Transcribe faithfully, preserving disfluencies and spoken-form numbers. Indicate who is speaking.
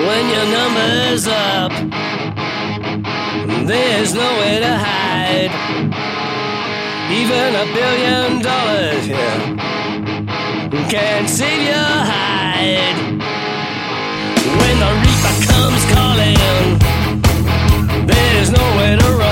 Speaker 1: when your number's up, there's nowhere to hide. Even a billion dollars, yeah, can't save your hide. When the reaper comes calling, there's nowhere to run.